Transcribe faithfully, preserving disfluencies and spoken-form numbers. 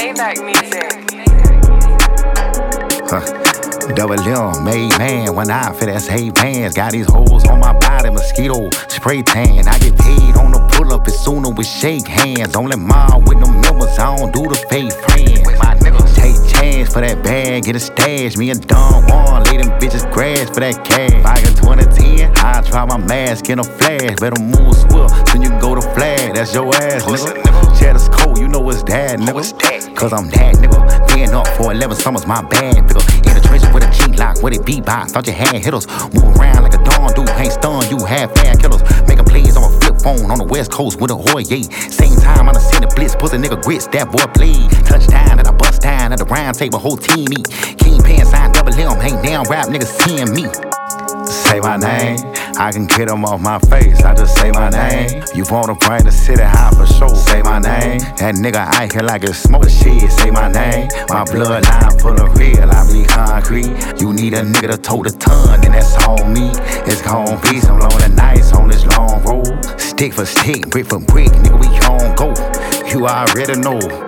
Maybach music. Huh. Double M, made man, one eye for that's eight bands. Got these hoes on my body, mosquito spray tan. I get paid on the pull up, it's sooner we shake hands. Only mom with them members, I don't do the fake friends. With my niggas, take chance for that bag, get a stash. Me and Don Juan, lay them bitches grass for that cash. If I got twenty ten, I try my mask in a flash. Better move swift, so you can go to flag. That's your ass, nigga. Cheddar's cold, you know what's that, nigga. Cause I'm that, nigga. Being up for eleven summers, my bad, nigga. In the trenches with a G-lock, with it B-box. Thought you had hitters. Move around like a dawn dude, ain't stunned, you have fan killers. Making plays on a flip phone on the west coast with a Hoyer. Same time, I done seen the blitz, pussy nigga grits, that boy played. Touchdown, and I bust down at the round table, whole team eat. King Pan sign double M, ain't down rap, niggas seeing me. Say my name, I can get them off my face, I just say my name. You wanna bring the city high for sure, say my name. That nigga out here like it's smoke shit, say my name. My bloodline full of real, I be concrete. You need a nigga to tote the ton, and that's on me. It's gon' be some lonely nights on this long road. Stick for stick, brick for brick, nigga, we gon' go. You already know.